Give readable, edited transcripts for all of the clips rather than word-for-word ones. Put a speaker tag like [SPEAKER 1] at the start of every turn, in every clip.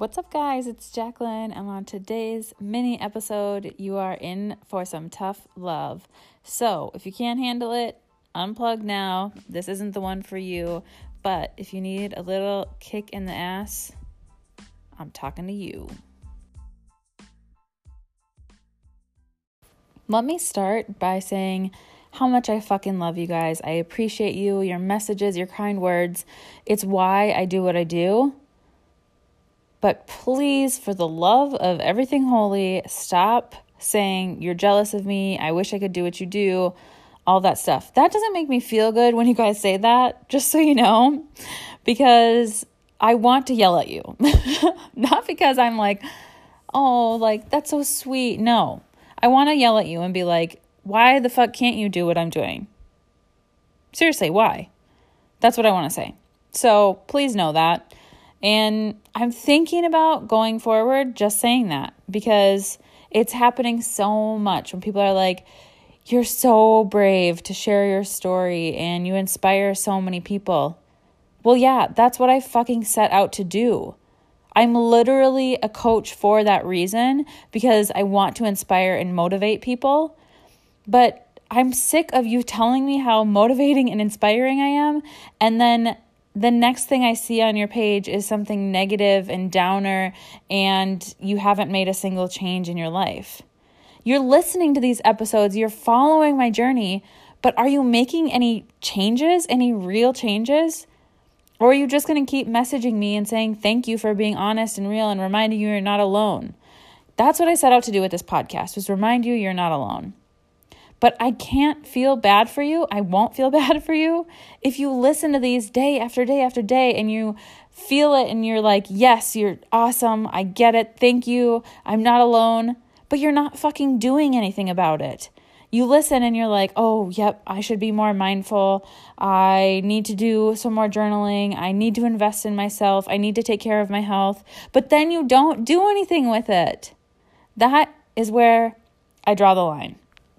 [SPEAKER 1] What's up, guys? It's Jacqueline, and on today's mini episode, you are in for some tough love. So, if you can't handle it, unplug now. This isn't the one for you, but if you need a little kick in the ass, I'm talking to you. Let me start by saying how much I fucking love you guys. I appreciate you, your messages, your kind words. It's why I do what I do. But please, for the love of everything holy, stop saying you're jealous of me. I wish I could do what you do. All that stuff. That doesn't make me feel good when you guys say that, just so you know, because I want to yell at you. Not because I'm like, oh, like, that's so sweet. No, I want to yell at you and be like, why the fuck can't you do what I'm doing? Seriously, why? That's what I want to say. So please know that. And I'm thinking about going forward just saying that, because it's happening so much when people are like, you're so brave to share your story and you inspire so many people. Well, yeah, that's what I fucking set out to do. I'm literally a coach for that reason, because I want to inspire and motivate people. But I'm sick of you telling me how motivating and inspiring I am, and then the next thing I see on your page is something negative and downer, and you haven't made a single change in your life. You're listening to these episodes, you're following my journey, but are you making any changes, any real changes? Or are you just going to keep messaging me and saying thank you for being honest and real and reminding you you're not alone? That's what I set out to do with this podcast, was remind you you're not alone. But I can't feel bad for you. I won't feel bad for you if you listen to these day after day after day and you feel it and you're like, yes, you're awesome. I get it. Thank you. I'm not alone. But you're not fucking doing anything about it. You listen and you're like, oh, yep, I should be more mindful. I need to do some more journaling. I need to invest in myself. I need to take care of my health. But then you don't do anything with it. That is where I draw the line.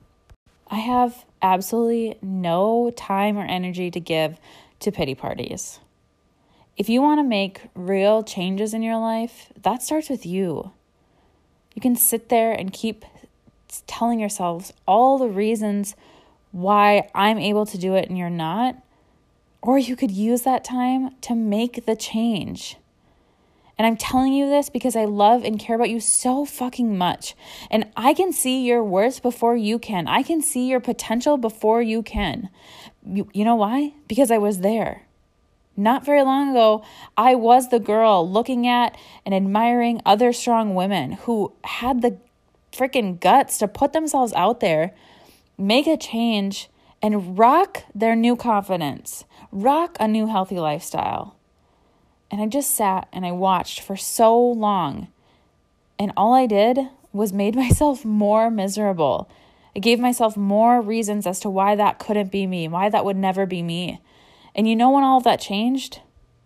[SPEAKER 1] I have absolutely no time or energy to give to pity parties. If you want to make real changes in your life, that starts with you. You can sit there and keep telling yourselves all the reasons why I'm able to do it and you're not. Or you could use that time to make the change. And I'm telling you this because I love and care about you so fucking much. And I can see your worth before you can. I can see your potential before you can. You know why? Because I was there. Not very long ago, I was the girl looking at and admiring other strong women who had the freaking guts to put themselves out there, make a change, and rock their new confidence, rock a new healthy lifestyle. And I just sat and I watched for so long. And all I did was made myself more miserable. I gave myself more reasons as to why that couldn't be me, why that would never be me. And you know when all of that changed?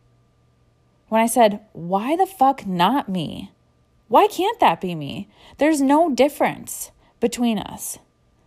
[SPEAKER 1] When I said, why the fuck not me? Why can't that be me? There's no difference between us.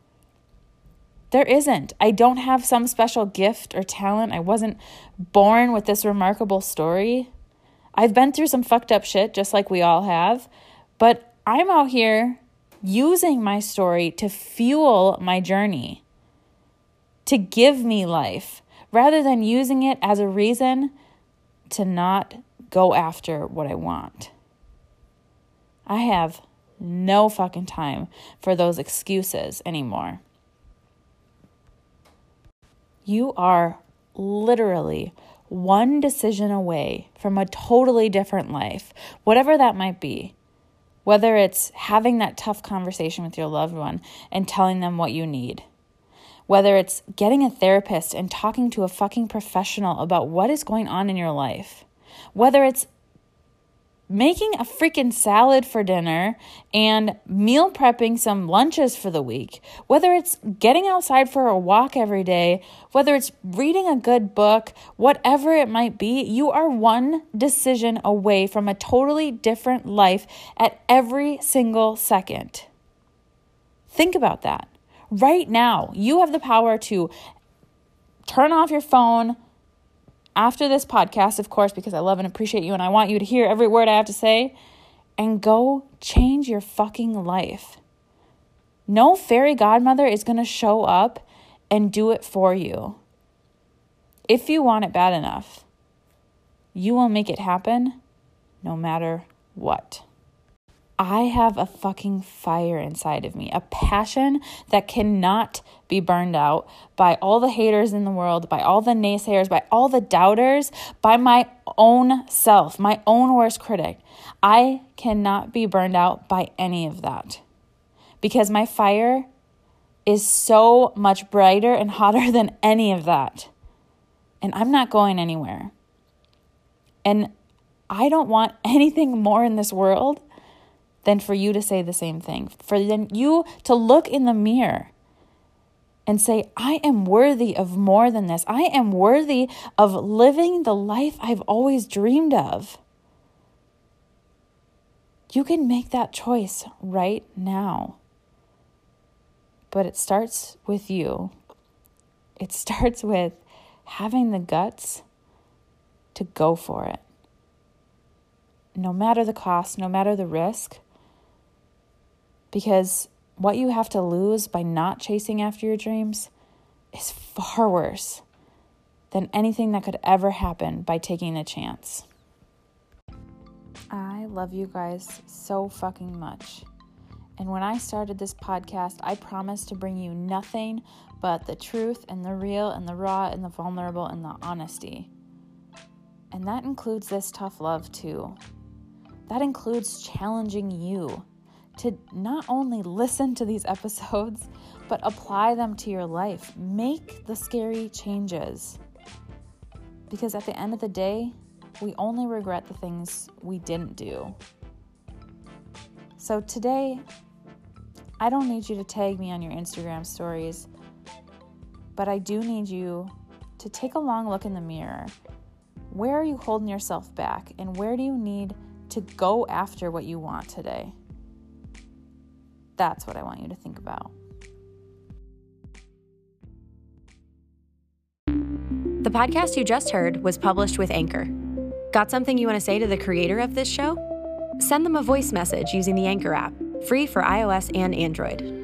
[SPEAKER 1] There isn't. I don't have some special gift or talent. I wasn't born with this remarkable story. I've been through some fucked up shit, just like we all have. But I'm out here using my story to fuel my journey, to give me life, rather than using it as a reason to not go after what I want. I have no fucking time for those excuses anymore. You are literally one decision away from a totally different life, whatever that might be. Whether it's having that tough conversation with your loved one and telling them what you need. Whether it's getting a therapist and talking to a fucking professional about what is going on in your life. Whether it's making a freaking salad for dinner and meal prepping some lunches for the week, whether it's getting outside for a walk every day, whether it's reading a good book, whatever it might be, you are one decision away from a totally different life at every single second. Think about that. Right now, you have the power to turn off your phone, after this podcast, of course, because I love and appreciate you and I want you to hear every word I have to say, and go change your fucking life. No fairy godmother is going to show up and do it for you. If you want it bad enough, you will make it happen no matter what. I have a fucking fire inside of me, a passion that cannot be burned out by all the haters in the world, by all the naysayers, by all the doubters, by my own self, my own worst critic. I cannot be burned out by any of that because my fire is so much brighter and hotter than any of that. And I'm not going anywhere. And I don't want anything more in this world than for you to say the same thing, for then you to look in the mirror and say, I am worthy of more than this. I am worthy of living the life I've always dreamed of. You can make that choice right now. But it starts with you. It starts with having the guts to go for it. No matter the cost, no matter the risk. Because what you have to lose by not chasing after your dreams is far worse than anything that could ever happen by taking a chance. I love you guys so fucking much. And when I started this podcast, I promised to bring you nothing but the truth and the real and the raw and the vulnerable and the honesty. And that includes this tough love too. That includes challenging you to not only listen to these episodes, but apply them to your life. Make the scary changes. Because at the end of the day, we only regret the things we didn't do. So today, I don't need you to tag me on your Instagram stories, but I do need you to take a long look in the mirror. Where are you holding yourself back? And where do you need to go after what you want today? That's what I want you to think about.
[SPEAKER 2] The podcast you just heard was published with Anchor. Got something you want to say to the creator of this show? Send them a voice message using the Anchor app, free for iOS and Android.